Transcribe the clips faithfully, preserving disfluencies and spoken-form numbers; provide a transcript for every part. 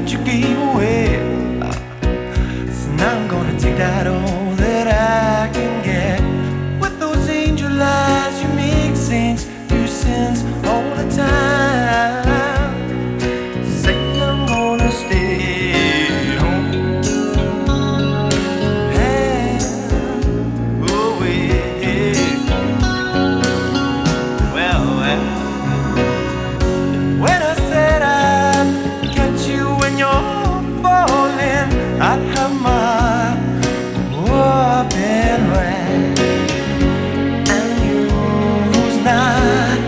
that you gave away. So now I'm gonna take that all that I can get. With those angel eyes you make saints do sins all the time. Say I'm gonna stay home. Hey, oh yeah. Well, well, when I said I'd catch you when you're falling, I'd have my open right. And you's not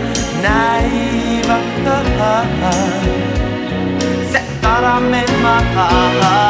naive. Said thought I made my heart